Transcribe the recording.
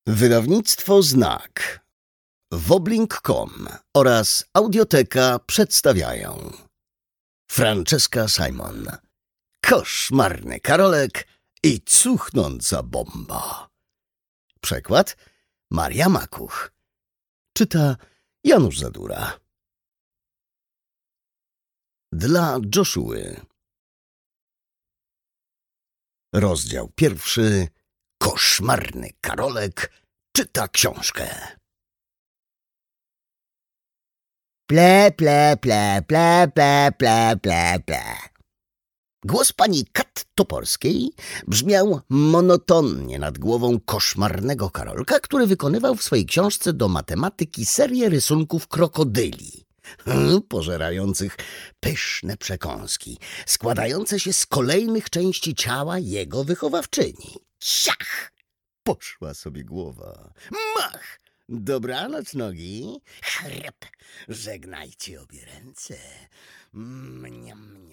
Wydawnictwo Znak, Woblink.com oraz Audioteka przedstawiają Franceska Simon, Koszmarny Karolek i Cuchnąca bomba. Przekład Maria Makuch. Czyta Janusz Zadura. Dla Joshuły. Rozdział 1. Koszmarny Karolek czyta książkę. Ple, ple, ple, ple, ple, ple, ple, ple. Głos pani Kat Toporskiej brzmiał monotonnie nad głową koszmarnego Karolka, który wykonywał w swojej książce do matematyki serię rysunków krokodyli, pożerających pyszne przekąski, składające się z kolejnych części ciała jego wychowawczyni. Siach! Poszła sobie głowa. Mach! Dobranoc, nogi. Chrep! Żegnajcie obie ręce. Mniam,